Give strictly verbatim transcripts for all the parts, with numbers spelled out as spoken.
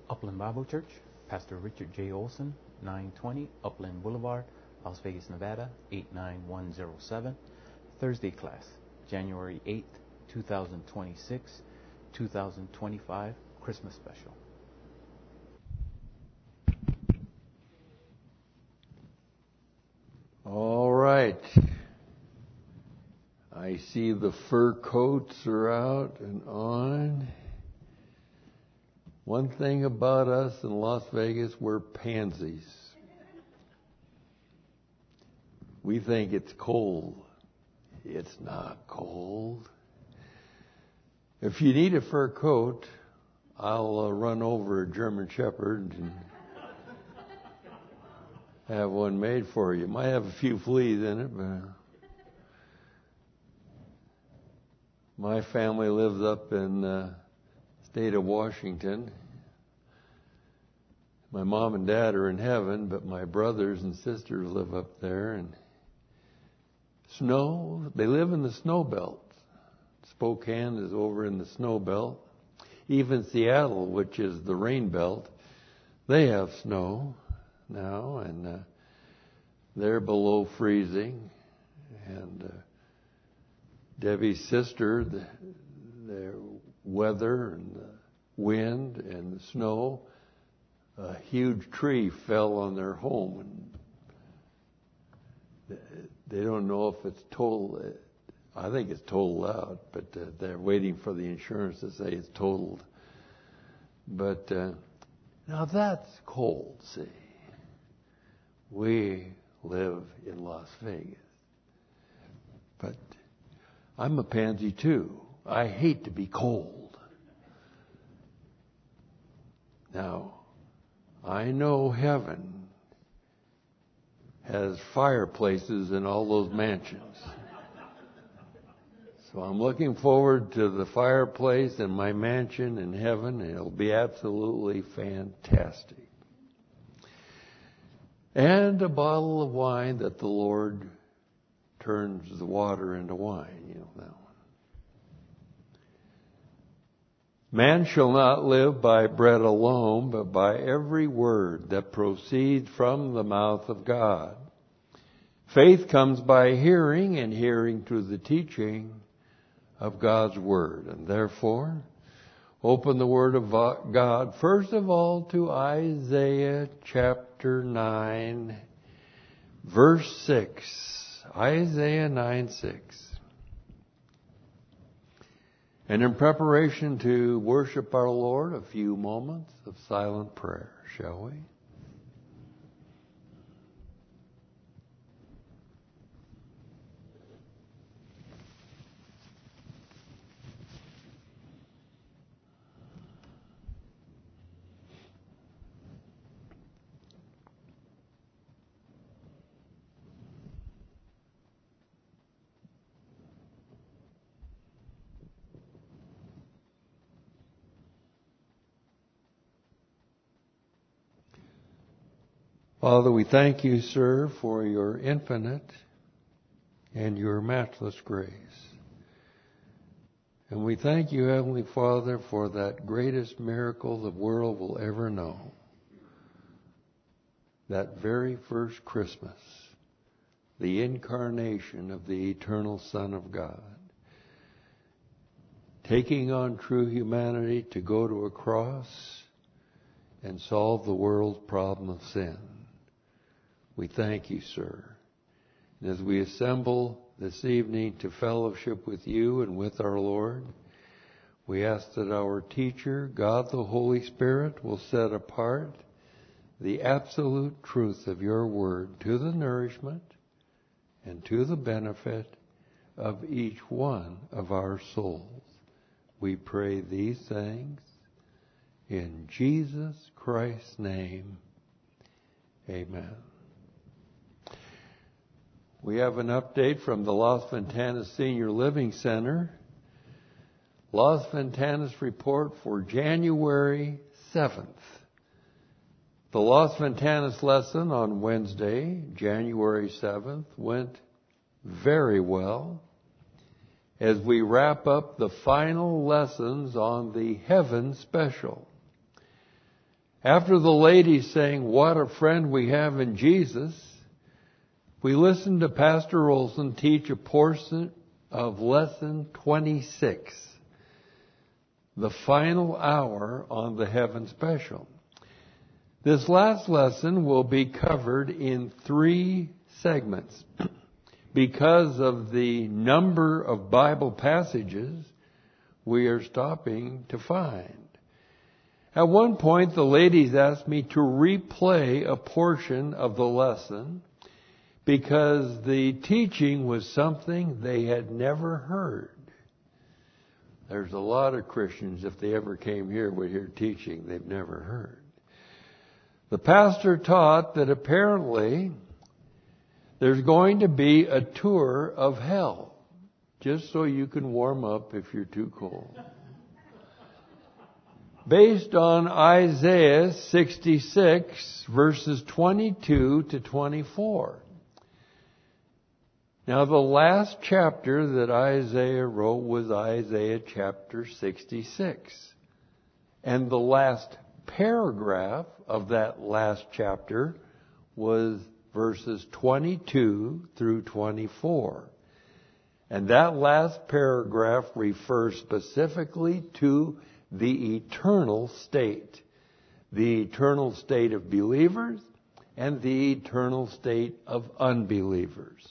Upland Bible Church, Pastor Richard J. Olson, nine twenty Upland Boulevard, Las Vegas, Nevada, eight nine one zero seven. Thursday class, January eighth, twenty twenty-six, twenty twenty-five, Christmas special. All right. I see the fur coats are out and on. One thing about us in Las Vegas, we're pansies. We think it's cold. It's not cold. If you need a fur coat, I'll uh, run over a German Shepherd and have one made for you. Might have a few fleas in it, but my family lives up in the state of Washington. My mom and dad are in heaven, but my brothers and sisters live up there. And snow, they live in the snow belt. Spokane is over in the snow belt. Even Seattle, which is the rain belt, they have snow now, and uh, they're below freezing. And uh, Debbie's sister, the, the weather and the wind and the snow, a huge tree fell on their home, and they don't know if it's totaled. I think it's totaled out, but uh, they're waiting for the insurance to say it's totaled. But uh, now that's cold, see. We live in Las Vegas. But I'm a pansy too. I hate to be cold. Now, I know heaven has fireplaces in all those mansions. So I'm looking forward to the fireplace in my mansion in heaven, and it'll be absolutely fantastic. And a bottle of wine that the Lord turns the water into wine. You know that one. Man shall not live by bread alone, but by every word that proceeds from the mouth of God. Faith comes by hearing, and hearing through the teaching of God's Word. And therefore, open the Word of God, first of all, to Isaiah chapter nine, verse six. Isaiah nine six. And in preparation to worship our Lord, a few moments of silent prayer, shall we? Father, we thank you, sir, for your infinite and your matchless grace. And we thank you, Heavenly Father, for that greatest miracle the world will ever know. That very first Christmas, the incarnation of the eternal Son of God, taking on true humanity to go to a cross and solve the world's problem of sin. We thank you, sir. And as we assemble this evening to fellowship with you and with our Lord, we ask that our teacher, God the Holy Spirit, will set apart the absolute truth of your word to the nourishment and to the benefit of each one of our souls. We pray these things in Jesus Christ's name. Amen. We have an update from the Las Ventanas Senior Living Center. Las Ventanas report for January seventh. The Las Ventanas lesson on Wednesday, January seventh, went very well as we wrap up the final lessons on the Heaven Special. After the lady saying, "What a friend we have in Jesus," we listened to Pastor Olson teach a portion of lesson twenty-six, the final hour on the Heaven Special. This last lesson will be covered in three segments. Because of the number of Bible passages we are stopping to find. At one point, the ladies asked me to replay a portion of the lesson because the teaching was something they had never heard. There's a lot of Christians, if they ever came here, would hear teaching they've never heard. The pastor taught that apparently there's going to be a tour of hell, just so you can warm up if you're too cold. Based on Isaiah sixty-six, verses twenty-two to twenty-four. Now, the last chapter that Isaiah wrote was Isaiah chapter sixty-six. And the last paragraph of that last chapter was verses twenty-two through twenty-four. And that last paragraph refers specifically to the eternal state. The eternal state of believers and the eternal state of unbelievers.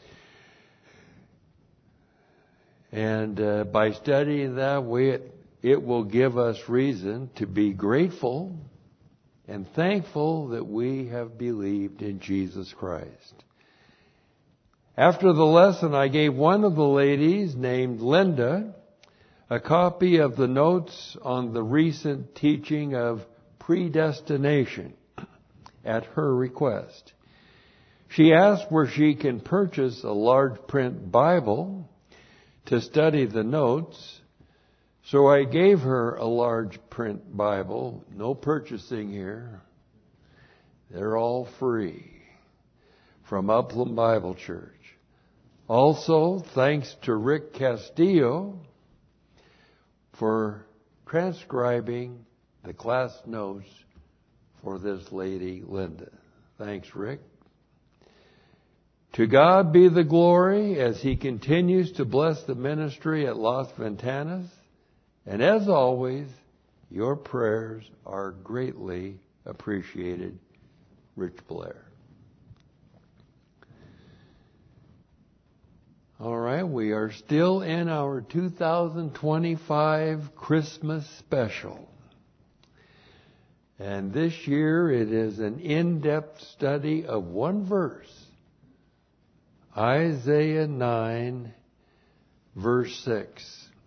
And uh, by studying that way, it, it will give us reason to be grateful and thankful that we have believed in Jesus Christ. After the lesson, I gave one of the ladies, named Linda, a copy of the notes on the recent teaching of predestination at her request. She asked where she can purchase a large print Bible to study the notes. So I gave her a large print Bible. No purchasing here. They're all free from Upland Bible Church. Also, thanks to Rick Castillo for transcribing the class notes for this lady, Linda. Thanks, Rick. To God be the glory as He continues to bless the ministry at Las Ventanas. And as always, your prayers are greatly appreciated. Rich Blair. All right, we are still in our two thousand twenty-five Christmas special. And this year it is an in-depth study of one verse. Isaiah nine, verse six.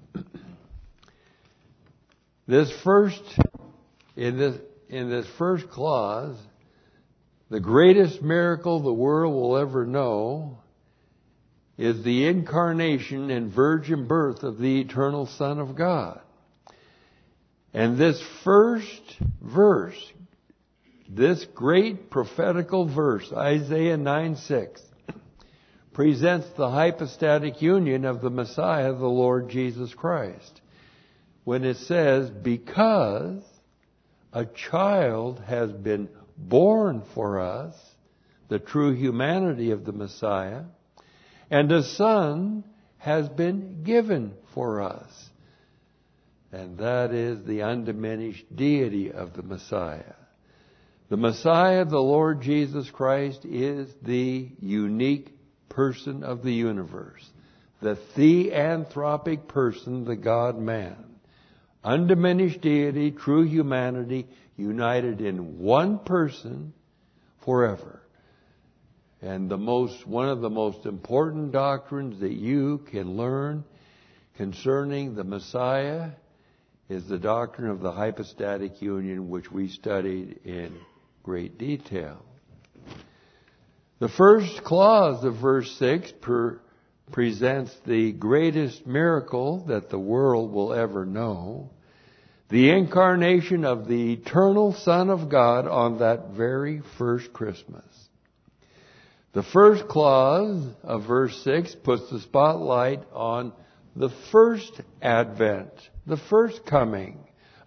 This first, in this, in this first clause, the greatest miracle the world will ever know is the incarnation and virgin birth of the eternal Son of God. And this first verse, this great prophetical verse, Isaiah nine six, presents the hypostatic union of the Messiah, the Lord Jesus Christ. When it says, because a child has been born for us, the true humanity of the Messiah, and a son has been given for us. And that is the undiminished deity of the Messiah. The Messiah, the Lord Jesus Christ, is the unique person of the universe. The theanthropic person, the God-man. Undiminished deity, true humanity, united in one person forever. And the most, one of the most important doctrines that you can learn concerning the Messiah is the doctrine of the hypostatic union, which we studied in great detail. The first clause of verse six per, presents the greatest miracle that the world will ever know, the incarnation of the eternal Son of God on that very first Christmas. The first clause of verse six puts the spotlight on the first advent, the first coming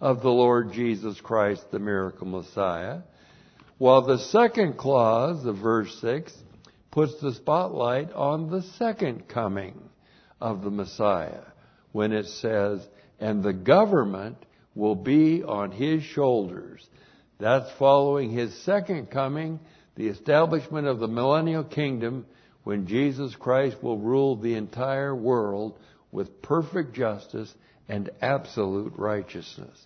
of the Lord Jesus Christ, the miracle Messiah. While the second clause of verse six puts the spotlight on the second coming of the Messiah, when it says, and the government will be on his shoulders. That's following his second coming, the establishment of the millennial kingdom, when Jesus Christ will rule the entire world with perfect justice and absolute righteousness.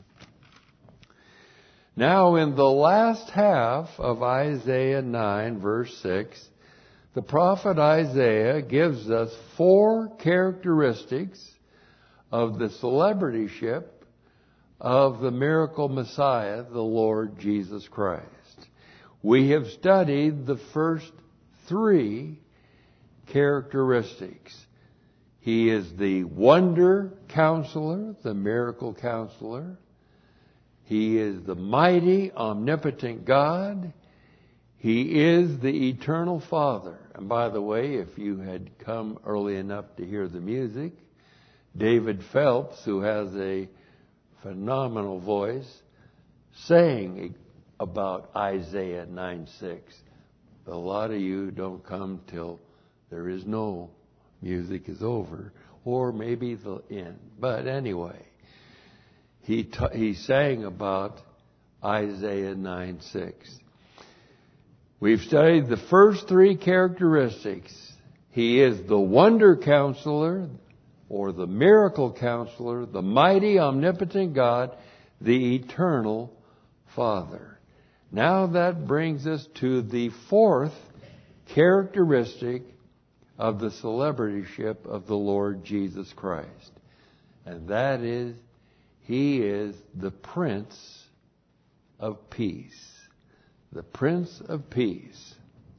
Now, in the last half of Isaiah nine, verse six, the prophet Isaiah gives us four characteristics of the celebrityship of the miracle Messiah, the Lord Jesus Christ. We have studied the first three characteristics. He is the wonder counselor, the miracle counselor. He is the mighty, omnipotent God. He is the eternal Father. And by the way, if you had come early enough to hear the music, David Phelps, who has a phenomenal voice, sang about Isaiah nine six. A lot of you don't come till there is no music is over, or maybe the end. But anyway, he t- he sang about Isaiah nine six. We've studied the first three characteristics. He is the wonder counselor, or the miracle counselor, the mighty, omnipotent God, the eternal Father. Now that brings us to the fourth characteristic of the celebrityship of the Lord Jesus Christ. And that is, He is the Prince of Peace. The Prince of Peace.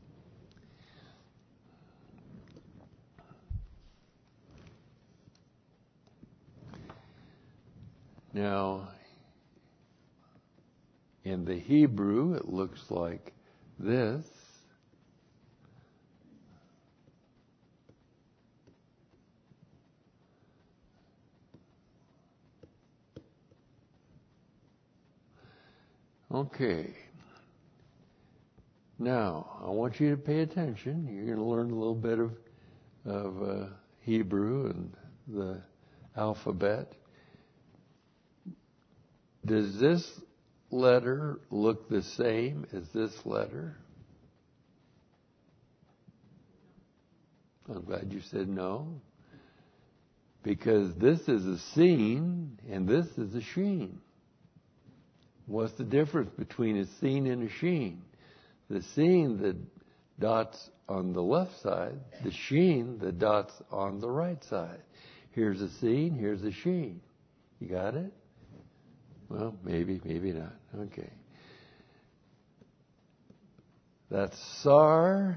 Now, in the Hebrew, it looks like this. Okay. Now, I want you to pay attention. You're going to learn a little bit of, of uh, Hebrew and the alphabet. Does this letter look the same as this letter? I'm glad you said no. Because this is a seen and this is a sheen. What's the difference between a seen and a sheen? The seen, the dots on the left side. The sheen, the dots on the right side. Here's a seen, here's a sheen. You got it? Well, maybe, maybe not. Okay. That's Sar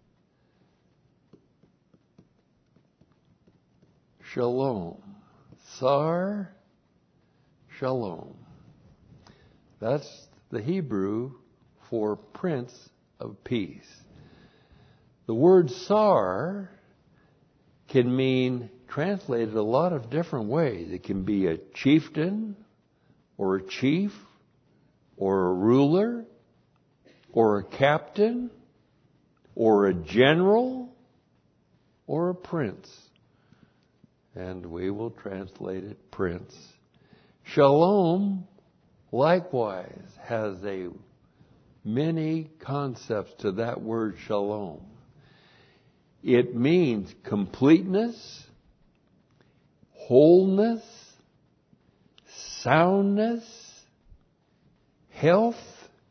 Shalom. Sar Shalom. That's the Hebrew for Prince of Peace. The word Sar can mean, translated a lot of different ways. It can be a chieftain, or a chief, or a ruler, or a captain, or a general, or a prince. And we will translate it prince. Shalom, likewise, has a many concepts to that word shalom. It means completeness, wholeness, soundness, health,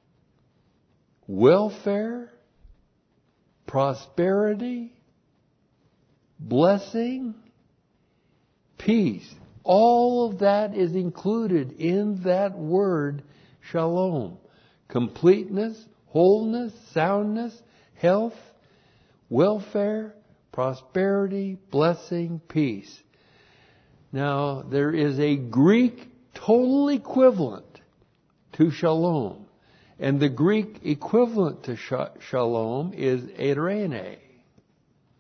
welfare, prosperity, blessing, peace. All of that is included in that word shalom. Completeness, wholeness, soundness, health, welfare, prosperity, blessing, peace. Now, there is a Greek total equivalent to shalom. And the Greek equivalent to shalom is eirene.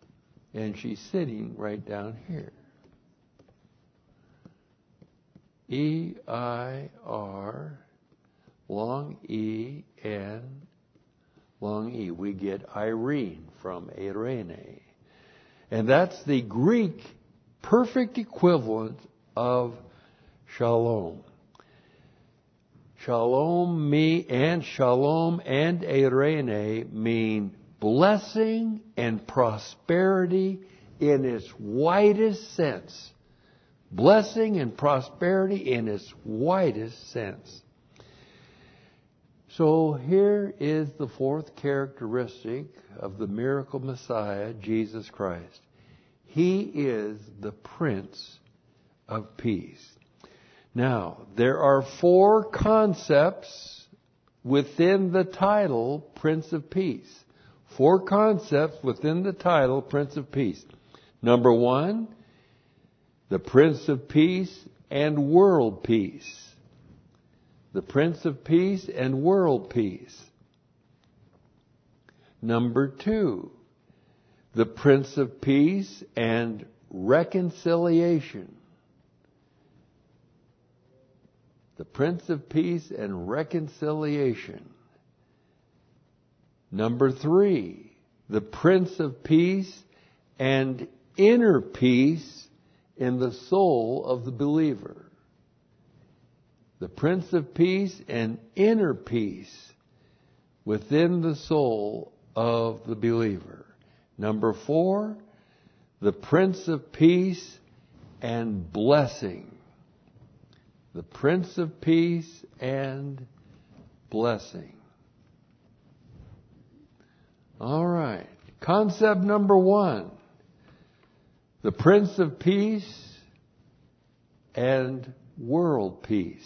And she's sitting right down here. E I R, long E, N, long E. We get Irene from Irene. And that's the Greek perfect equivalent of shalom. Shalom me and shalom and Irene mean blessing and prosperity in its widest sense. Blessing and prosperity in its widest sense. So here is the fourth characteristic of the miracle Messiah, Jesus Christ. He is the Prince of Peace. Now, there are four concepts within the title Prince of Peace. Four concepts within the title Prince of Peace. Number one, the Prince of Peace and world peace. The Prince of Peace and world peace. Number two, the Prince of Peace and reconciliation. The Prince of Peace and reconciliation. Number three, the Prince of Peace and inner peace in the soul of the believer. The Prince of Peace and inner peace within the soul of the believer. Number four, the Prince of Peace and blessing. The Prince of Peace and blessing. All right. Concept number one. The Prince of Peace and world peace.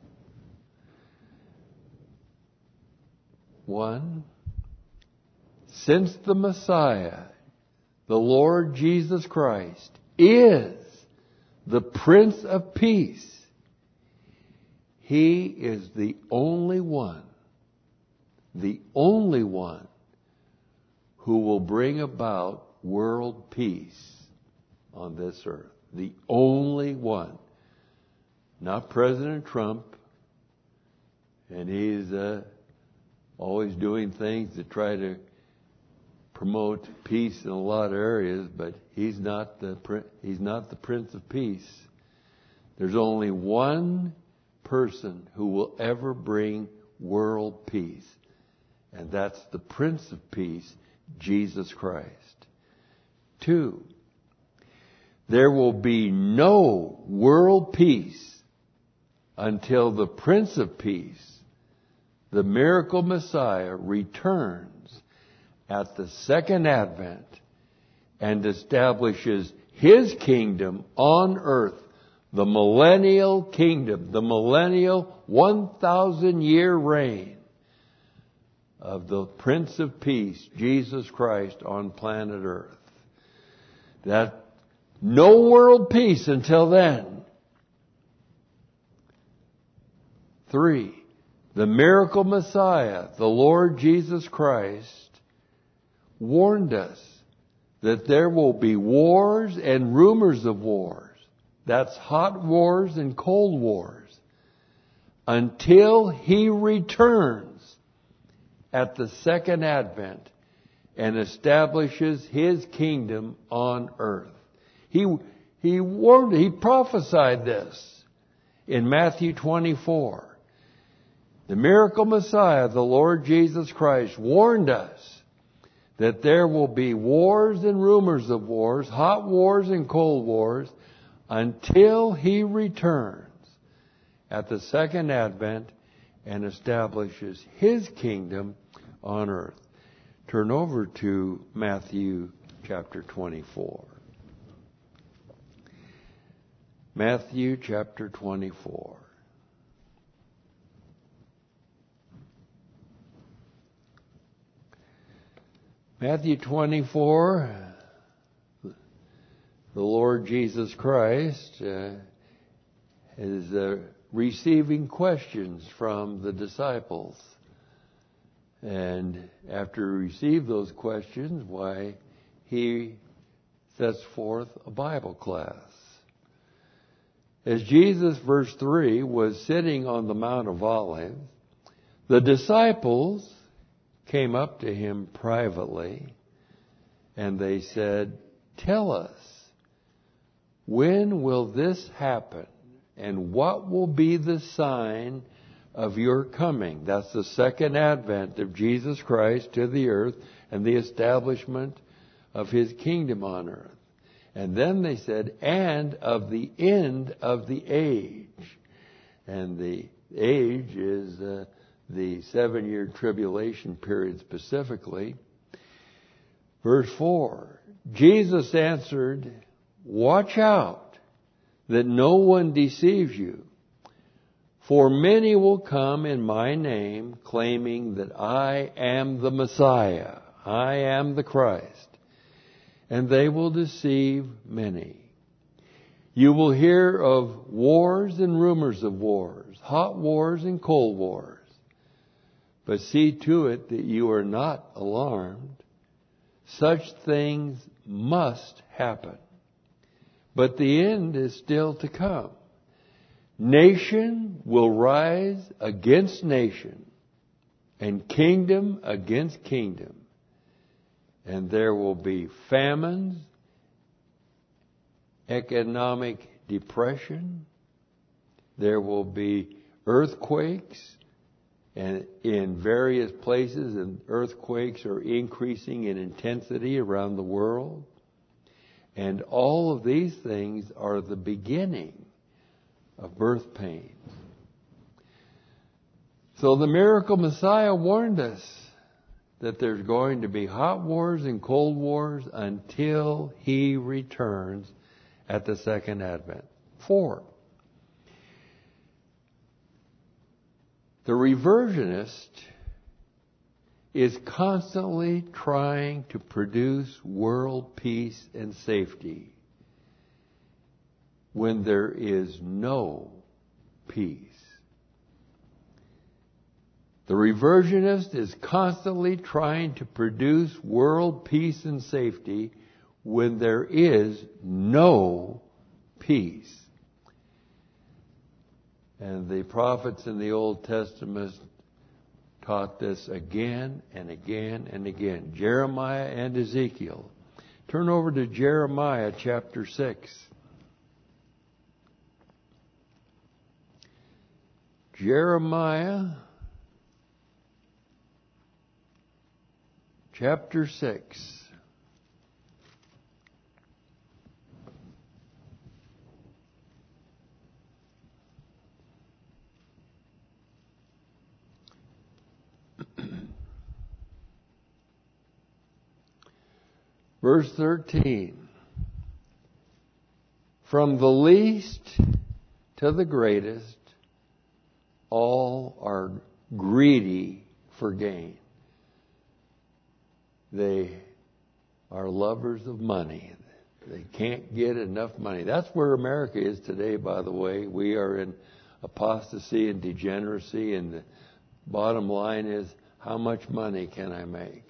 One, since the Messiah, the Lord Jesus Christ, is the Prince of Peace, He is the only one, the only one who will bring about world peace on this earth. The only one. Not President Trump, and he's uh, always doing things to try to promote peace in a lot of areas, but he's not the he's not the Prince of Peace. There's only one person who will ever bring world peace, and that's the Prince of Peace, Jesus Christ. Two, there will be no world peace until the Prince of Peace, the miracle Messiah, returns at the second advent and establishes His kingdom on earth, the millennial kingdom, the millennial one thousand year reign of the Prince of Peace, Jesus Christ, on planet earth. That no world peace until then. Three, the miracle Messiah, the Lord Jesus Christ, warned us that there will be wars and rumors of wars. That's hot wars and cold wars. Until He returns at the second advent and establishes His kingdom on earth. He, he warned, He prophesied this in Matthew twenty-four. The miracle Messiah, the Lord Jesus Christ, warned us that there will be wars and rumors of wars, hot wars and cold wars, until He returns at the second advent and establishes His kingdom on earth. Turn over to Matthew chapter twenty-four. Matthew chapter twenty-four. Matthew twenty-four, the Lord Jesus Christ uh, is uh, receiving questions from the disciples. And after he received those questions, why, He sets forth a Bible class. As Jesus, verse three, was sitting on the Mount of Olives, the disciples came up to him privately, and they said, "Tell us, when will this happen? And what will be the sign of your coming?" That's the second advent of Jesus Christ to the earth and the establishment of His kingdom on earth. And then they said, "and of the end of the age." And the age is uh, the seven-year tribulation period specifically. Verse four, Jesus answered, "Watch out that no one deceives you. For many will come in my name, claiming that I am the Messiah, I am the Christ, and they will deceive many. You will hear of wars and rumors of wars, hot wars and cold wars. But see to it that you are not alarmed. Such things must happen. But the end is still to come. Nation will rise against nation, and kingdom against kingdom. And there will be famines, economic depression. There will be earthquakes, and in various places, and earthquakes are increasing in intensity around the world. And all of these things are the beginning of birth pains. So the miracle Messiah warned us that there's going to be hot wars and cold wars until He returns at the second advent. Four, the reversionist is constantly trying to produce world peace and safety when there is no peace. The reversionist is constantly trying to produce world peace and safety when there is no peace. And the prophets in the Old Testament taught this again and again and again. Jeremiah and Ezekiel. Turn over to Jeremiah chapter six. Jeremiah chapter six. Verse thirteen. From the least to the greatest, all are greedy for gain. They are lovers of money. They can't get enough money. That's where America is today, by the way. We are in apostasy and degeneracy, and the bottom line is, how much money can I make?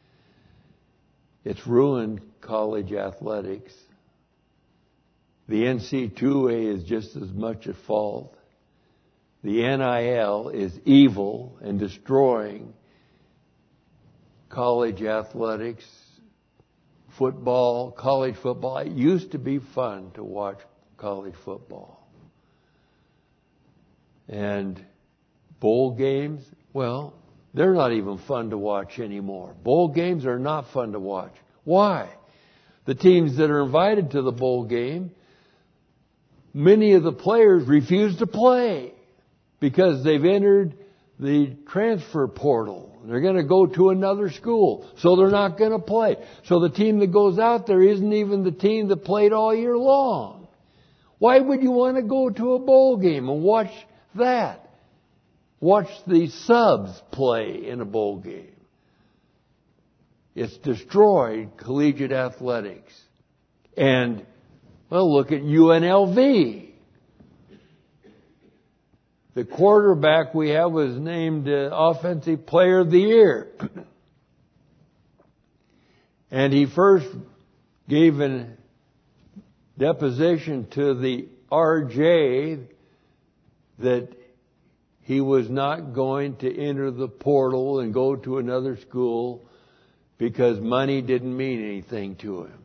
It's ruined college athletics. The N C double A is just as much at fault. The N I L is evil and destroying college athletics, football, college football. It used to be fun to watch college football. And bowl games, well, they're not even fun to watch anymore. Bowl games are not fun to watch. Why? The teams that are invited to the bowl game, many of the players refuse to play because they've entered the transfer portal. They're going to go to another school, so they're not going to play. So the team that goes out there isn't even the team that played all year long. Why would you want to go to a bowl game and watch that? Watch the subs play in a bowl game. It's destroyed collegiate athletics. And, well, look at U N L V. The quarterback we have was named uh, Offensive Player of the Year. And he first gave a deposition to the R J that he was not going to enter the portal and go to another school because money didn't mean anything to him.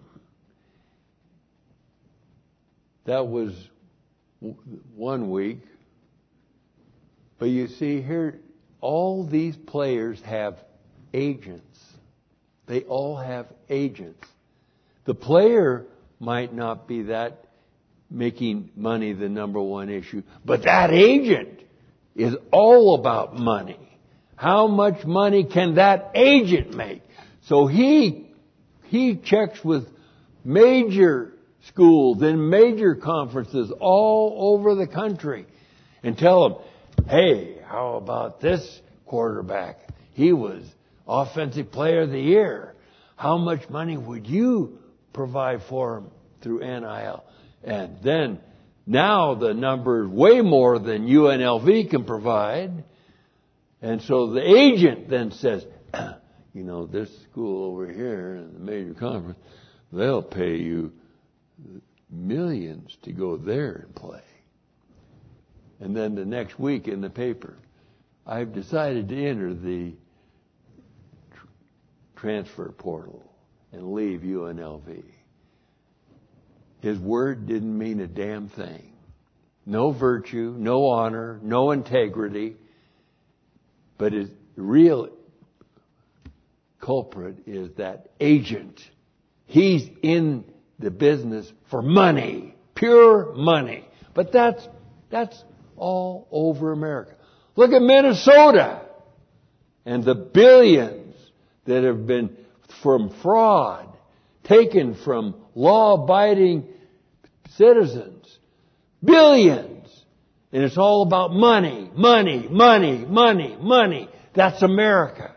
That was one week. But you see here, all these players have agents. They all have agents. The player might not be that making money the number one issue, but that agent is all about money. How much money can that agent make? So he he checks with major schools and major conferences all over the country and tell them, hey, how about this quarterback? He was Offensive Player of the Year. How much money would you provide for him through N I L? And then now the number is way more than U N L V can provide. And so the agent then says, you know, this school over here in the major conference, they'll pay you millions to go there and play. And then the next week in the paper, I've decided to enter the tr- transfer portal and leave U N L V. His word didn't mean a damn thing. No virtue, no honor, no integrity. But his real culprit is that agent. He's in the business for money, pure money. But that's that's all over America. Look at Minnesota and the billions that have been from fraud taken from law-abiding citizens. Billions. And it's all about money, money, money, money, money. That's America.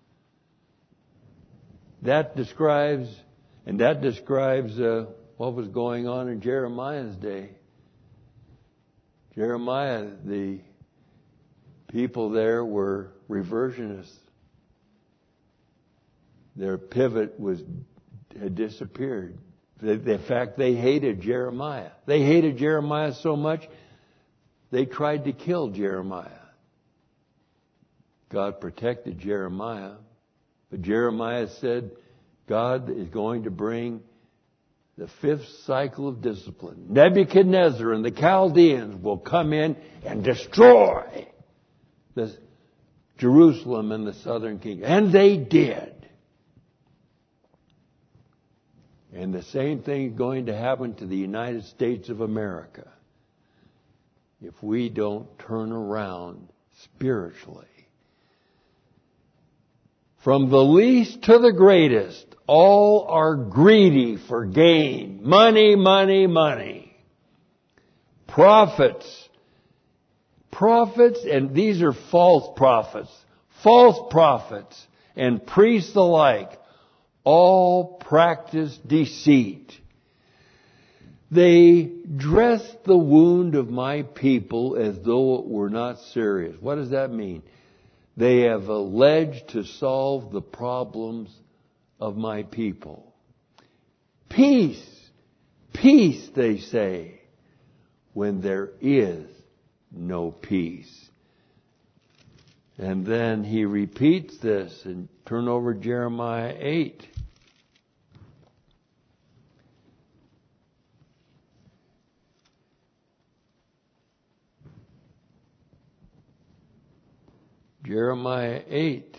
That describes, and that describes uh, what was going on in Jeremiah's day. Jeremiah, the people there were reversionists. Their pivot was had disappeared. In fact, they hated Jeremiah. They hated Jeremiah so much, they tried to kill Jeremiah. God protected Jeremiah. But Jeremiah said, God is going to bring the fifth cycle of discipline. Nebuchadnezzar and the Chaldeans will come in and destroy the Jerusalem and the southern kingdom. And they did. And the same thing is going to happen to the United States of America if we don't turn around spiritually. From the least to the greatest, all are greedy for gain. Money, money, money. Prophets. Prophets, and these are false prophets. False prophets and priests alike all practice deceit. They dress the wound of my people as though it were not serious. What does that mean? They have alleged to solve the problems of my people. Peace, peace, they say, when there is no peace. And then he repeats this, and turn over Jeremiah eight. Jeremiah eight,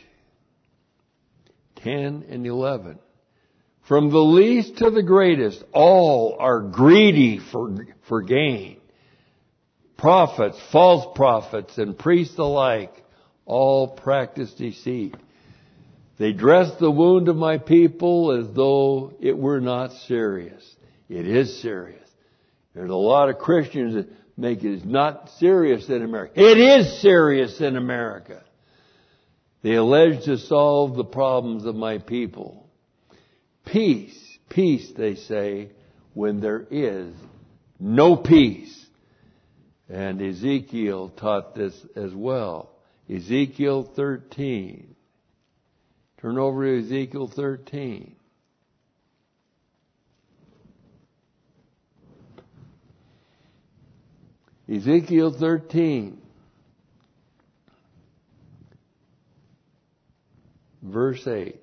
ten and eleven. From the least to the greatest, all are greedy for, for gain. Prophets, false prophets, and priests alike, all practice deceit. They dress the wound of my people as though it were not serious. It is serious. There's a lot of Christians that make it not serious in America. It is serious in America. They allege to solve the problems of my people. Peace, peace, they say, when there is no peace. And Ezekiel taught this as well. Ezekiel thirteen. Turn over to Ezekiel thirteen. Ezekiel thirteen, verse eight.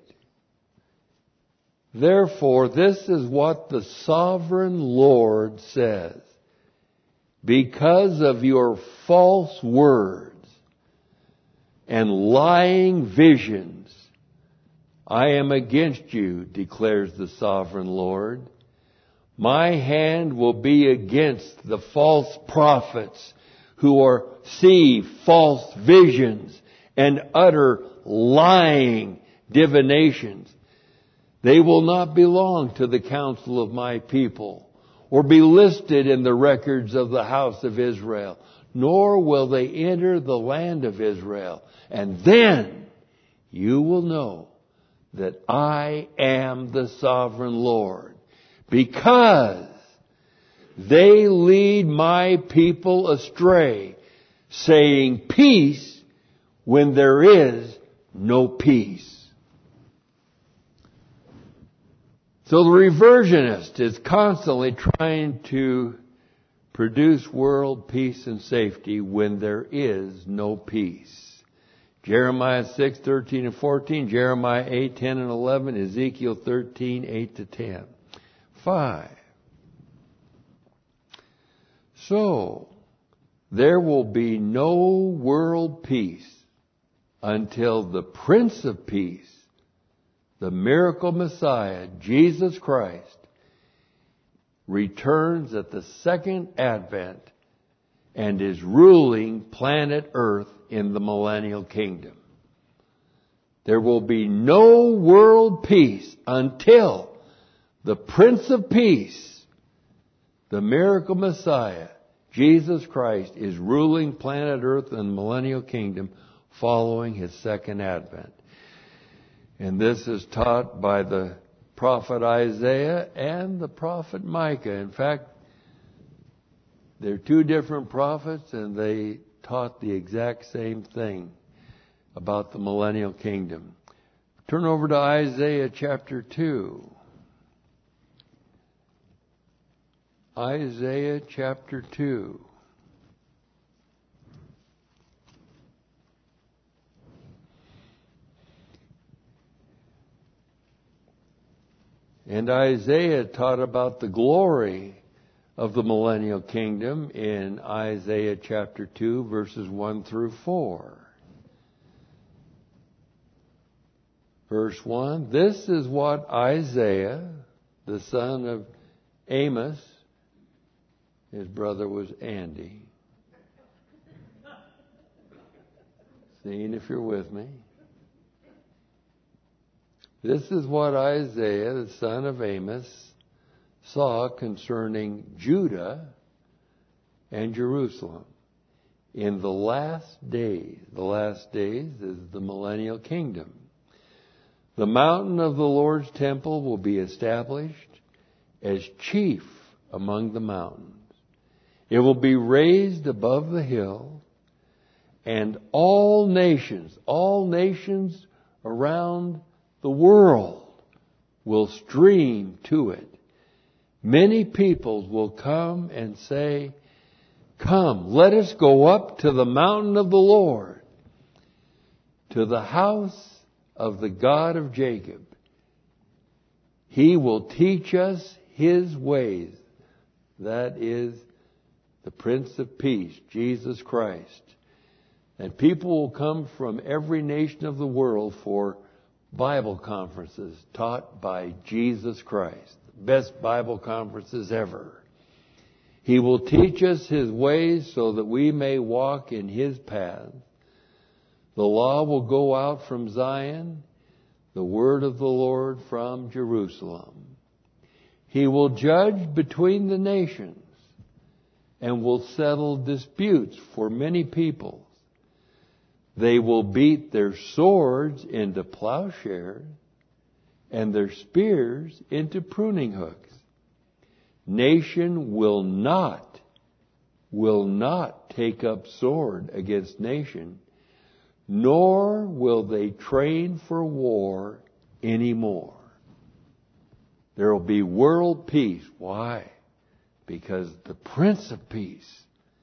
Therefore, this is what the sovereign Lord says. Because of your false words and lying visions, I am against you, declares the sovereign Lord. My hand will be against the false prophets who are see false visions and utter lying divinations. They will not belong to the counsel of my people, or be listed in the records of the house of Israel, nor will they enter the land of Israel. And then you will know that I am the sovereign Lord, because they lead my people astray, saying peace when there is no peace. So the reversionist is constantly trying to produce world peace and safety when there is no peace. Jeremiah six, thirteen and fourteen, Jeremiah eight, ten and eleven, Ezekiel thirteen, eight to ten. Five. So, there will be no world peace until the Prince of Peace, the miracle Messiah, Jesus Christ, returns at the second advent and is ruling planet Earth in the millennial kingdom. There will be no world peace until the Prince of Peace, the miracle Messiah, Jesus Christ, is ruling planet Earth in the millennial kingdom following His second advent. And this is taught by the prophet Isaiah and the prophet Micah. In fact, they're two different prophets, and they taught the exact same thing about the millennial kingdom. Turn over to Isaiah chapter two. Isaiah chapter two. And Isaiah taught about the glory of the millennial kingdom in Isaiah chapter two, verses one through four. Verse one, this is what Isaiah, the son of Amos, his brother was Andy. Seeing if you're with me. This is what Isaiah, the son of Amos, saw concerning Judah and Jerusalem in the last days. The last days is the millennial kingdom. The mountain of the Lord's temple will be established as chief among the mountains. It will be raised above the hill, and all nations, all nations around the world will stream to it. Many peoples will come and say, come, let us go up to the mountain of the Lord, to the house of the God of Jacob. He will teach us His ways. That is the Prince of Peace, Jesus Christ. And people will come from every nation of the world for Bible conferences taught by Jesus Christ. Best Bible conferences ever. He will teach us His ways so that we may walk in His paths. The law will go out from Zion, the word of the Lord from Jerusalem. He will judge between the nations and will settle disputes for many peoples. They will beat their swords into plowshares and their spears into pruning hooks. Nation will not, will not take up sword against nation, nor will they train for war anymore. There will be world peace. Why? Because the Prince of Peace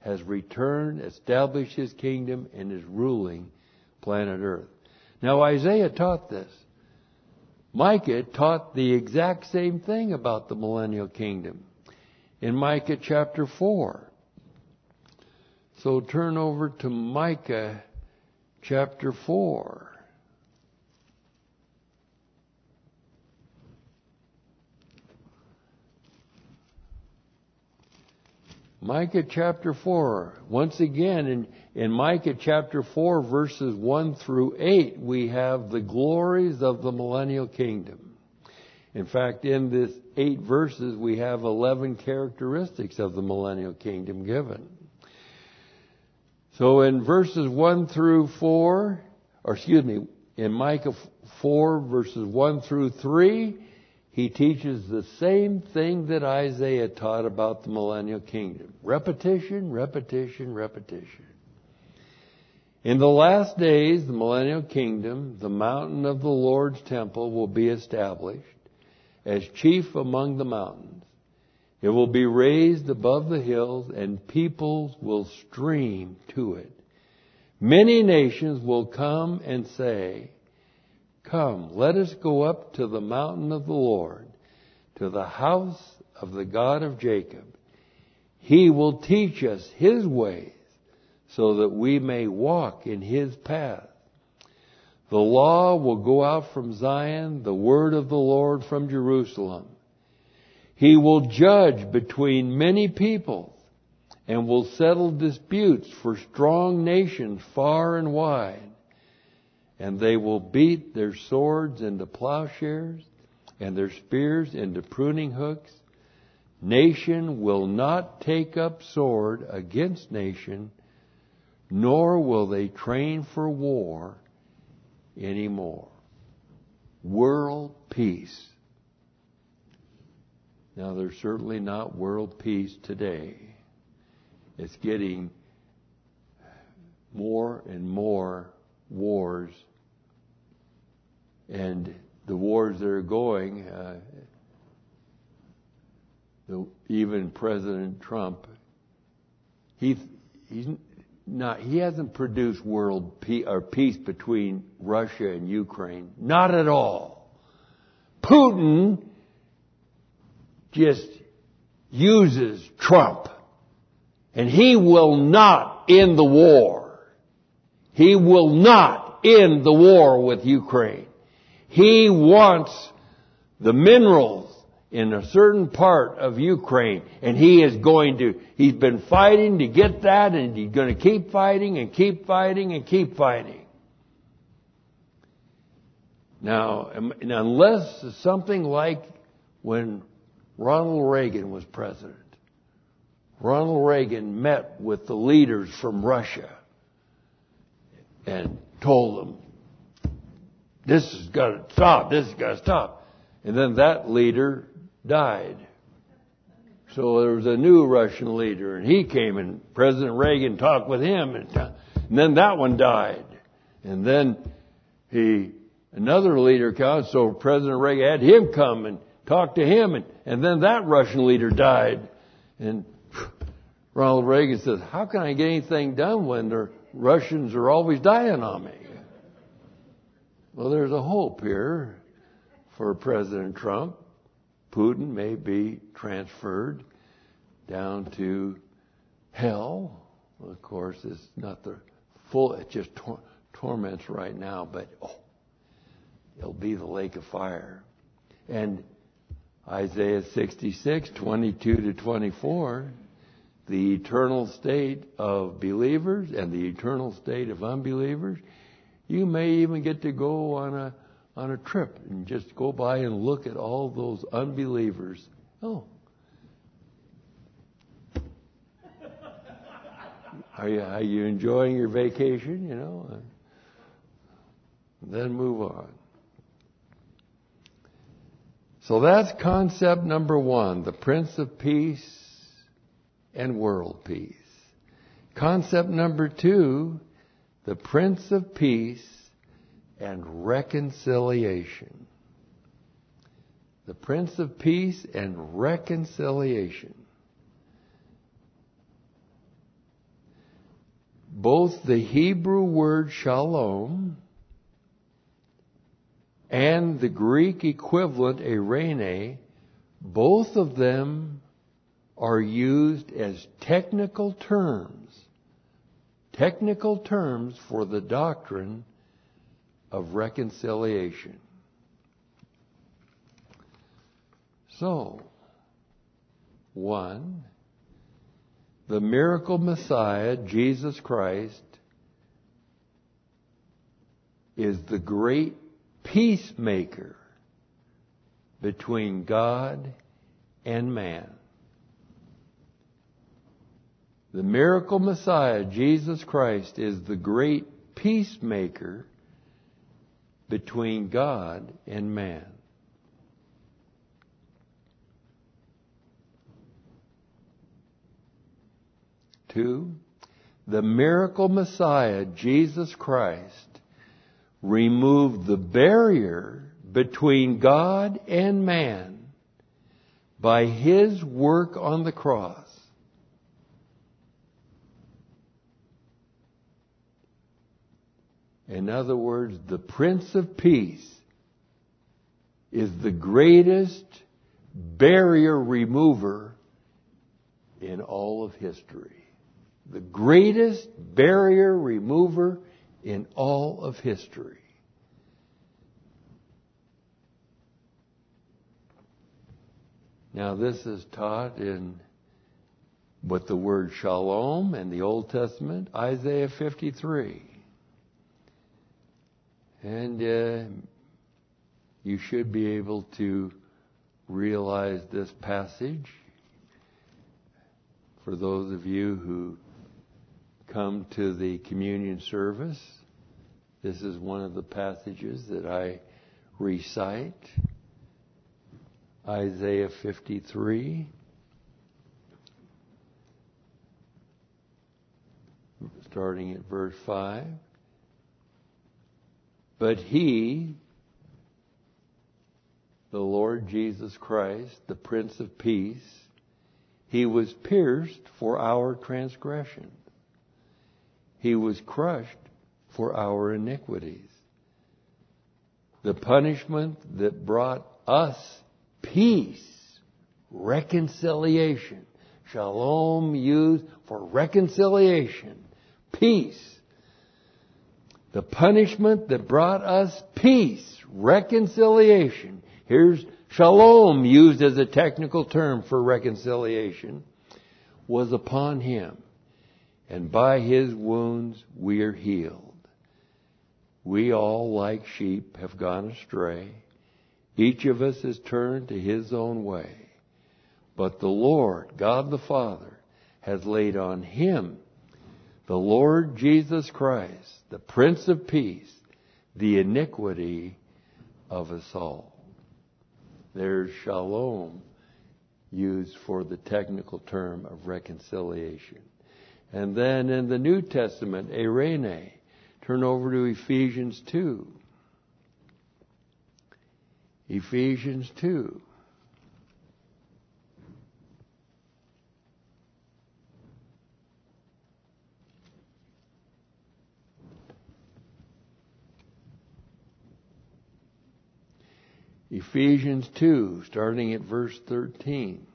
has returned, established His kingdom, and is ruling planet Earth. Now Isaiah taught this. Micah taught the exact same thing about the millennial kingdom in Micah chapter four. So turn over to Micah chapter four. Micah chapter four. Once again, in, in Micah chapter four, verses one through eight, we have the glories of the millennial kingdom. In fact, in this eight verses, we have eleven characteristics of the millennial kingdom given. So in verses one through four, or excuse me, in Micah four, verses one through three, he teaches the same thing that Isaiah taught about the millennial kingdom. Repetition, repetition, repetition. In the last days, the millennial kingdom, the mountain of the Lord's temple, will be established as chief among the mountains. It will be raised above the hills, and peoples will stream to it. Many nations will come and say, "Come, let us go up to the mountain of the Lord, to the house of the God of Jacob. He will teach us His ways, so that we may walk in His path. The law will go out from Zion, the word of the Lord from Jerusalem. He will judge between many peoples, and will settle disputes for strong nations far and wide. And they will beat their swords into plowshares and their spears into pruning hooks. Nation will not take up sword against nation, nor will they train for war anymore." World peace. Now, there's certainly not world peace today. It's getting more and more wars, and the wars that are going, uh, the, even President Trump, he he's not he hasn't produced world peace or peace between Russia and Ukraine, not at all. Putin just uses Trump, and he will not end the war. He will not end the war with Ukraine. He wants the minerals in a certain part of Ukraine, and he is going to, he's been fighting to get that, and he's going to keep fighting and keep fighting and keep fighting. Now, unless something like when Ronald Reagan was president, Ronald Reagan met with the leaders from Russia and told them, "This has got to stop, this has got to stop." And then that leader died. So there was a new Russian leader, and he came, and President Reagan talked with him, and, and then that one died. And then he, another leader came, so President Reagan had him come and talk to him, and, and then that Russian leader died. And Ronald Reagan says, "How can I get anything done when the Russians are always dying on me?" Well, there's a hope here for President Trump. Putin may be transferred down to hell. Well, of course, it's not the full, it just tor- torments right now, but oh, it'll be the lake of fire. And Isaiah sixty-six, twenty-two to twenty-four, the eternal state of believers and the eternal state of unbelievers. You may even get to go on a on a trip and just go by and look at all those unbelievers. Oh. Are you, are you enjoying your vacation, you know? Then move on. So that's concept number one, the Prince of Peace and world peace. Concept number two, the Prince of Peace and reconciliation. The Prince of Peace and reconciliation. both the Hebrew word shalom and the Greek equivalent eirene, both of them are used as technical terms, technical terms for the doctrine of reconciliation. So, one, the miracle Messiah, Jesus Christ, is the great peacemaker between God and man. The miracle Messiah, Jesus Christ, is the great peacemaker between God and man. Two, the miracle Messiah, Jesus Christ, removed the barrier between God and man by His work on the cross. In other words, the Prince of Peace is the greatest barrier remover in all of history. The greatest barrier remover in all of history. Now, this is taught in what the word shalom in the Old Testament, Isaiah fifty-three. And uh, you should be able to realize this passage. For those of you who come to the communion service, this is one of the passages that I recite. Isaiah fifty-three. Starting at verse five. But He, the Lord Jesus Christ, the Prince of Peace, He was pierced for our transgressions. He was crushed for our iniquities. The punishment that brought us peace, reconciliation, shalom used for reconciliation, peace. The punishment that brought us peace, reconciliation. Here's shalom used as a technical term for reconciliation, was upon Him. And by His wounds we are healed. We all, like sheep, have gone astray. Each of us has turned to his own way. But the Lord, God the Father, has laid on Him, the Lord Jesus Christ, the Prince of Peace, the iniquity of us all. There's shalom used for the technical term of reconciliation. And then in the New Testament, eirene. Turn over to Ephesians two. Ephesians two. Ephesians two, starting at verse thirteen.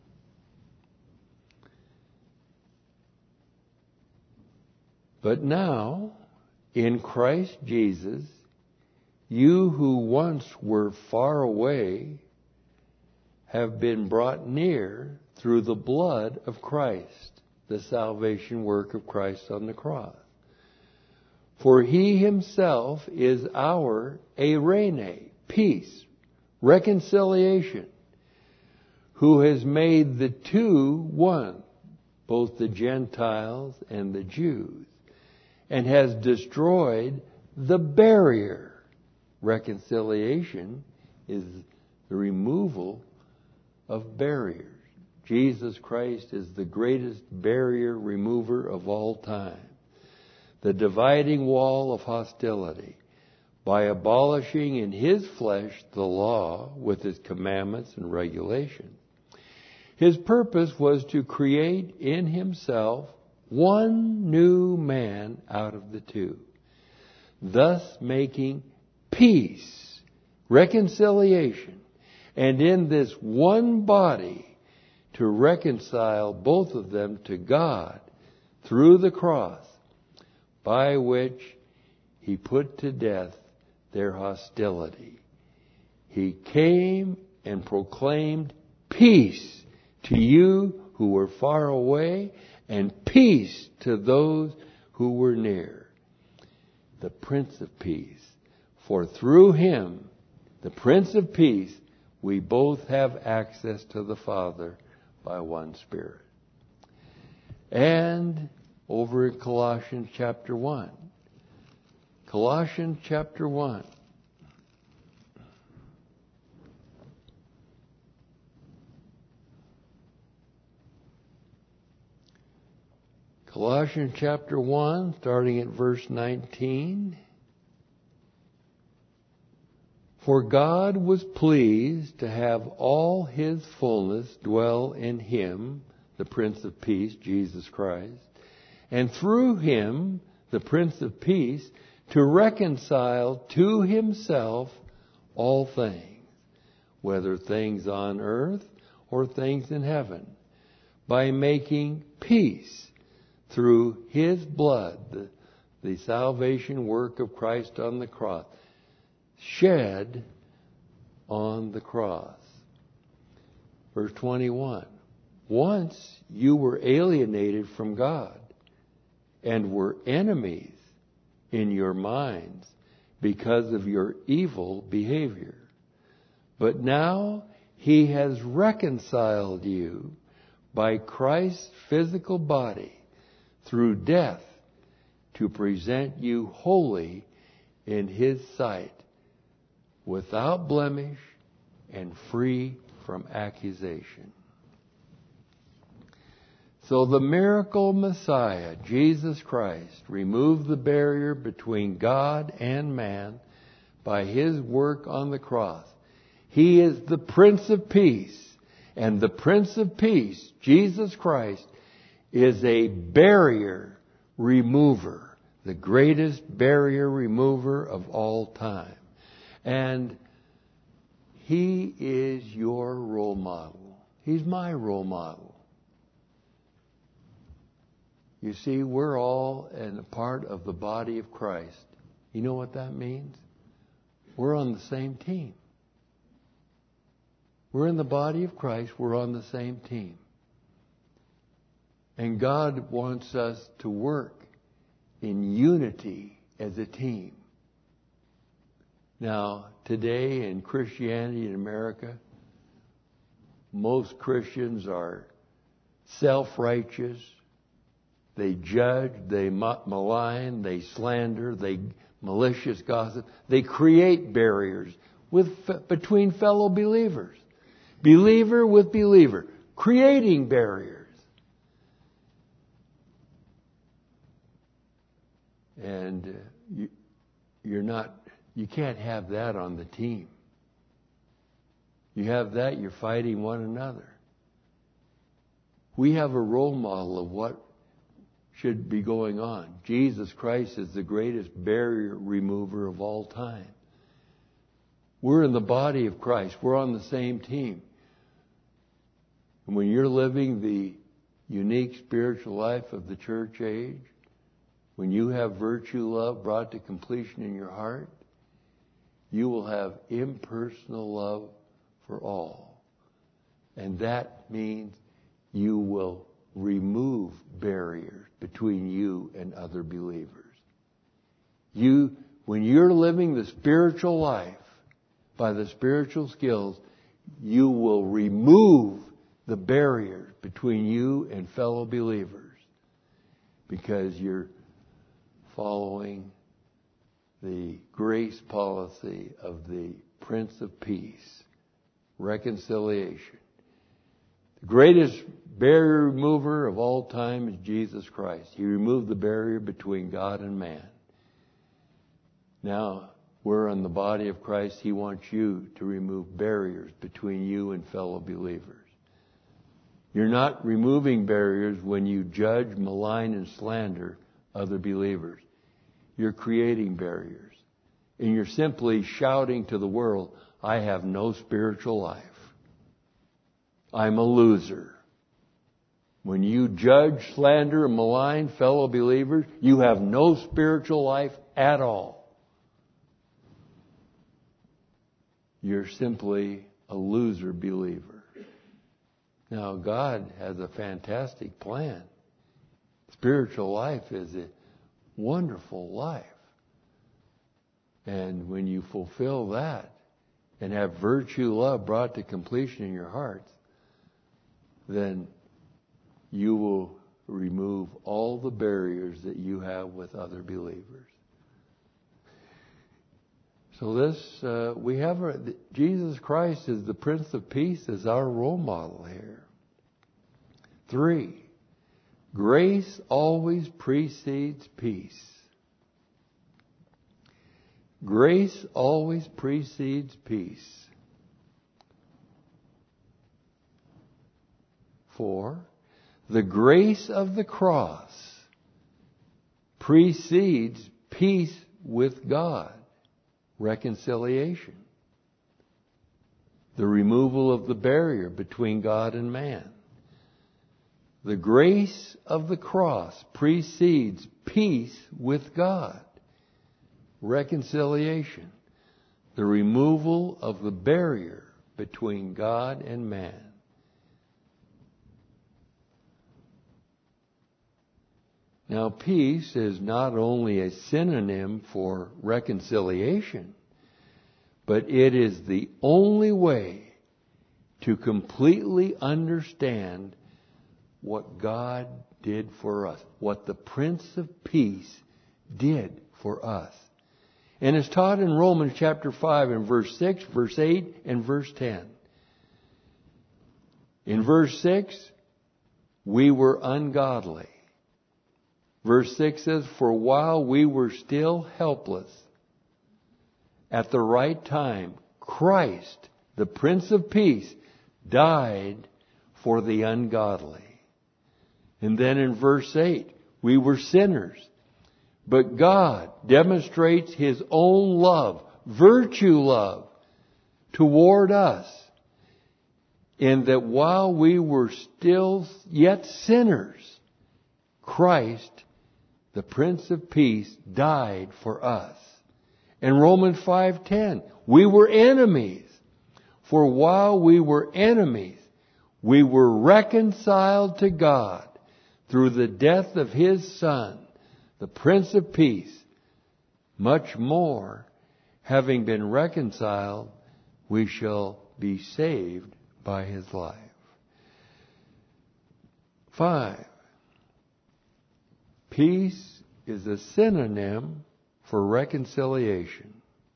But now, in Christ Jesus, you who once were far away have been brought near through the blood of Christ, the salvation work of Christ on the cross. For He Himself is our eirene, peace, reconciliation, who has made the two one, both the Gentiles and the Jews, and has destroyed the barrier. Reconciliation is the removal of barriers. Jesus Christ is the greatest barrier remover of all time. The dividing wall of hostility, by abolishing in His flesh the law with its commandments and regulations. His purpose was to create in Himself one new man out of the two, thus making peace, reconciliation, and in this one body to reconcile both of them to God through the cross, by which he put to death their hostility. He came and proclaimed peace to you who were far away and peace to those who were near. The Prince of Peace. For through him, the Prince of Peace, we both have access to the Father by one Spirit. And over in Colossians chapter one. Colossians chapter one. Colossians chapter one, starting at verse nineteen. For God was pleased to have all his fullness dwell in him, the Prince of Peace, Jesus Christ, and through him, the Prince of Peace, to reconcile to himself all things, whether things on earth or things in heaven, by making peace through his blood, the, the salvation work of Christ on the cross, shed on the cross. Verse twenty-one. Once you were alienated from God and were enemies in your minds because of your evil behavior. But now he has reconciled you by Christ's physical body through death to present you holy in his sight, without blemish and free from accusation. So the miracle Messiah, Jesus Christ, removed the barrier between God and man by his work on the cross. He is the Prince of Peace, and the Prince of Peace, Jesus Christ, is a barrier remover, the greatest barrier remover of all time. And he is your role model. He's my role model. You see, we're all in a part of the body of Christ. You know what that means? We're on the same team. We're in the body of Christ. We're on the same team. And God wants us to work in unity as a team. Now, today in Christianity in America, most Christians are self-righteous. They judge, they malign, they slander, they malicious gossip. They create barriers with between fellow believers. Believer with believer. Creating barriers. And uh, you, you're not, you can't have that on the team. You have that, you're fighting one another. We have a role model of what should be going on. Jesus Christ is the greatest barrier remover of all time. We're in the body of Christ. We're on the same team. And when you're living the unique spiritual life of the church age, when you have virtue love brought to completion in your heart, you will have impersonal love for all. And that means you will remove barriers between you and other believers. You, when you're living the spiritual life by the spiritual skills, you will remove the barriers between you and fellow believers because you're following the grace policy of the Prince of Peace, reconciliation. The greatest barrier remover of all time is Jesus Christ. He removed the barrier between God and man. Now, we're in the body of Christ. He wants you to remove barriers between you and fellow believers. You're not removing barriers when you judge, malign, and slander other believers. You're creating barriers. And you're simply shouting to the world, I have no spiritual life. I'm a loser. When you judge, slander, and malign fellow believers, you have no spiritual life at all. You're simply a loser believer. Now, God has a fantastic plan. Spiritual life is a wonderful life. And when you fulfill that and have virtue, love brought to completion in your hearts, then you will remove all the barriers that you have with other believers. So this, uh, we have, a, Jesus Christ is the Prince of Peace, is our role model here. Three, grace always precedes peace. Grace always precedes peace. Four, the grace of the cross precedes peace with God, reconciliation, the removal of the barrier between God and man. The grace of the cross precedes peace with God, reconciliation, the removal of the barrier between God and man. Now, peace is not only a synonym for reconciliation, but it is the only way to completely understand what God did for us, what the Prince of Peace did for us. And it's taught in Romans chapter five and verse six, verse eight, and verse ten. In verse six, we were ungodly. Verse six says, for while we were still helpless, at the right time, Christ, the Prince of Peace, died for the ungodly. And then in verse eight, we were sinners. But God demonstrates His own love, virtue love, toward us, in that while we were still yet sinners, Christ, the Prince of Peace, died for us. In Romans five ten, we were enemies. For while we were enemies, we were reconciled to God through the death of His Son, the Prince of Peace. Much more, having been reconciled, we shall be saved by His life. Five, peace is a synonym for reconciliation.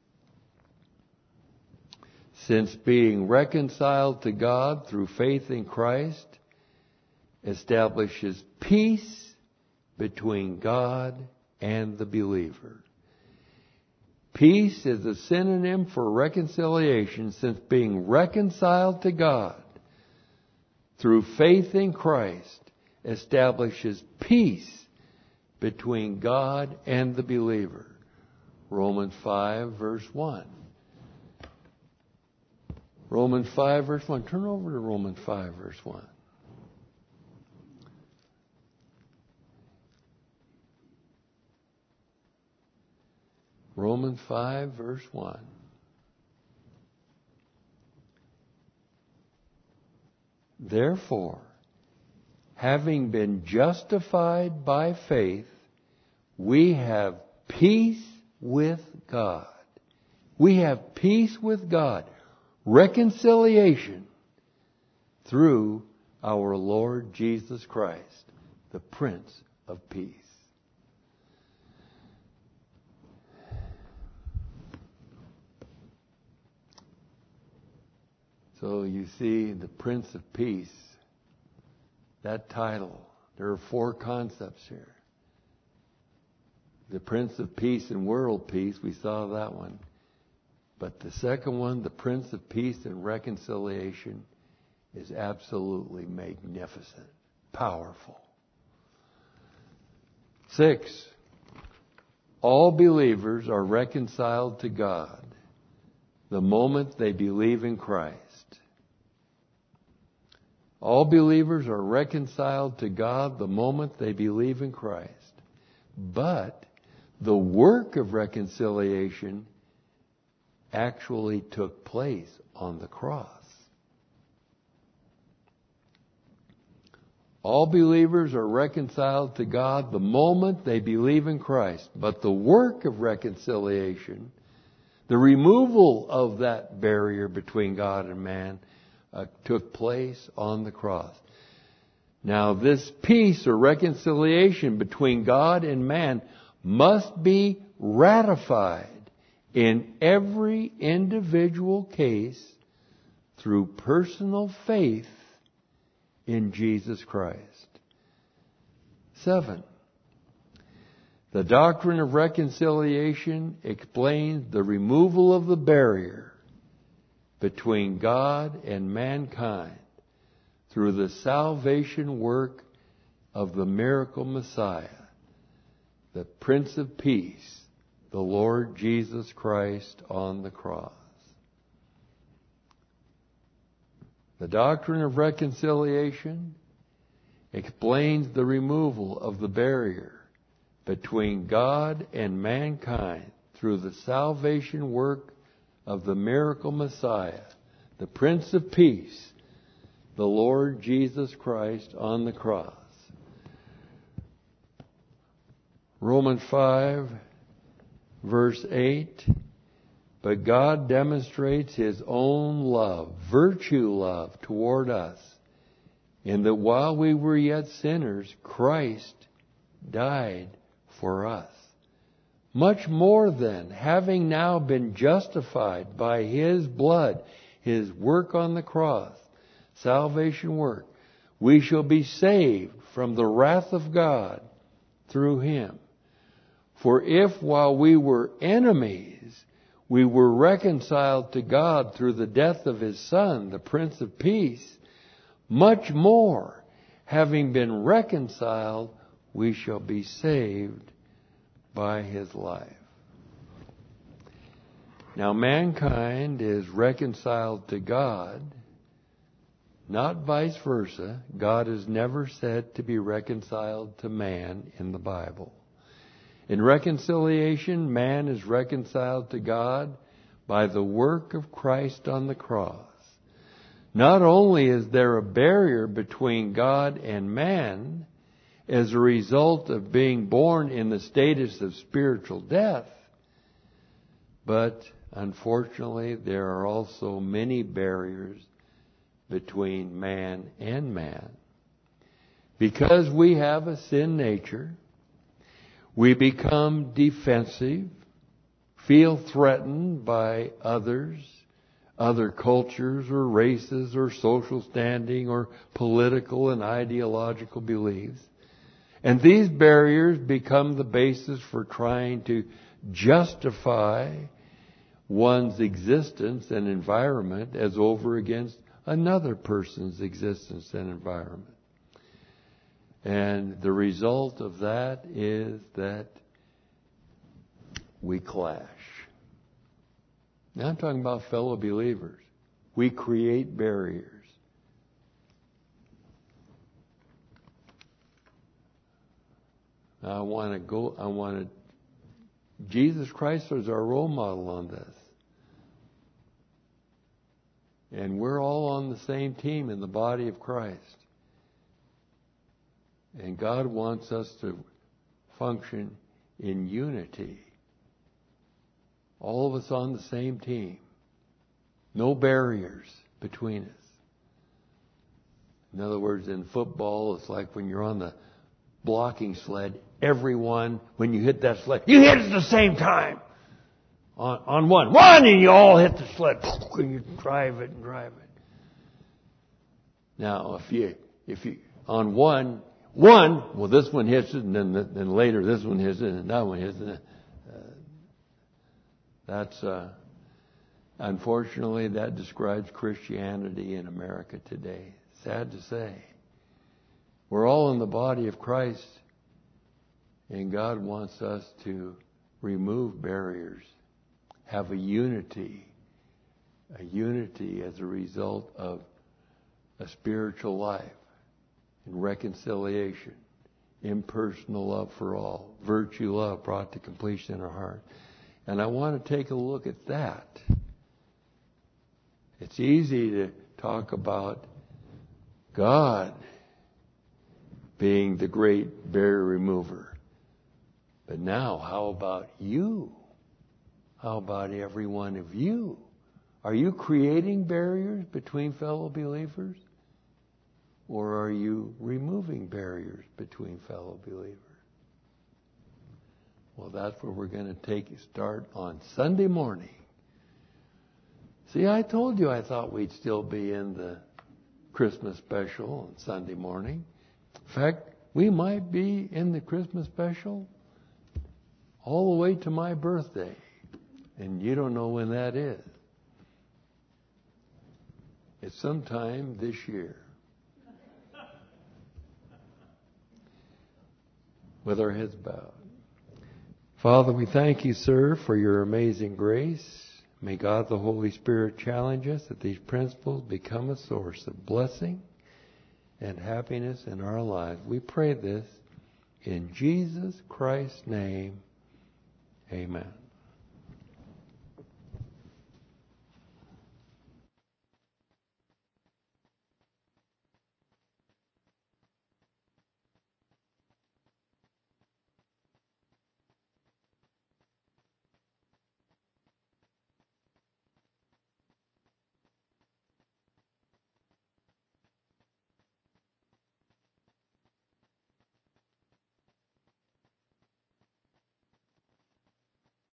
Since being reconciled to God through faith in Christ establishes peace between God and the believer. Peace is a synonym for reconciliation, since being reconciled to God through faith in Christ establishes peace between God and the believer. Romans five verse one. Romans five verse one. Turn over to Romans five verse one. Romans five verse one. Therefore, having been justified by faith, we have peace with God. We have peace with God. Reconciliation through our Lord Jesus Christ, the Prince of Peace. So you see, the Prince of Peace, that title, there are four concepts here. The Prince of Peace and world peace, we saw that one. But the second one, the Prince of Peace and reconciliation, is absolutely magnificent, powerful. Six, all believers are reconciled to God the moment they believe in Christ. All believers are reconciled to God the moment they believe in Christ. But the work of reconciliation actually took place on the cross. All believers are reconciled to God the moment they believe in Christ. But the work of reconciliation, the removal of that barrier between God and man, uh, took place on the cross. Now, this peace or reconciliation between God and man must be ratified in every individual case through personal faith in Jesus Christ. Seven, the doctrine of reconciliation explains the removal of the barrier between God and mankind through the salvation work of the miracle Messiah, the Prince of Peace, the Lord Jesus Christ on the cross. The doctrine of reconciliation explains the removal of the barrier between God and mankind through the salvation work of the miracle Messiah, the Prince of Peace, the Lord Jesus Christ on the cross. Romans five, verse eight. But God demonstrates His own love, virtue love, toward us, in that while we were yet sinners, Christ died for us. Much more then, having now been justified by His blood, His work on the cross, salvation work, we shall be saved from the wrath of God through Him. For if while we were enemies, we were reconciled to God through the death of His Son, the Prince of Peace, much more, having been reconciled, we shall be saved by His life. Now, mankind is reconciled to God, not vice versa. God is never said to be reconciled to man in the Bible. In reconciliation, man is reconciled to God by the work of Christ on the cross. Not only is there a barrier between God and man as a result of being born in the status of spiritual death, but unfortunately there are also many barriers between man and man. Because we have a sin nature, we become defensive, feel threatened by others, other cultures or races or social standing or political and ideological beliefs. And these barriers become the basis for trying to justify one's existence and environment as over against another person's existence and environment. And the result of that is that we clash. Now I'm talking about fellow believers. We create barriers. I want to go, I want to, Jesus Christ is our role model on this. And we're all on the same team in the body of Christ. And God wants us to function in unity. All of us on the same team. No barriers between us. In other words, in football, it's like when you're on the blocking sled, everyone, when you hit that sled, you hit it at the same time. On, on one. One, and you all hit the sled. And you drive it and drive it. Now, if you, if you, on one, one, well, this one hits it, and then, then later this one hits it, and that one hits it. Uh, that's, uh, Unfortunately, that describes Christianity in America today. Sad to say. We're all in the body of Christ, and God wants us to remove barriers, have a unity, a unity as a result of a spiritual life, and reconciliation, impersonal love for all, virtue love brought to completion in our heart. And I want to take a look at that. It's easy to talk about God being the great barrier remover. But now, how about you? How about every one of you? Are you creating barriers between fellow believers? Or are you removing barriers between fellow believers? Well, that's where we're going to take a start on Sunday morning. See, I told you I thought we'd still be in the Christmas special on Sunday morning. In fact, we might be in the Christmas special all the way to my birthday. And you don't know when that is. It's sometime this year. With our heads bowed. Father, we thank you, sir, for your amazing grace. May God the Holy Spirit challenge us that these principles become a source of blessing and happiness in our lives. We pray this in Jesus Christ's name. Amen.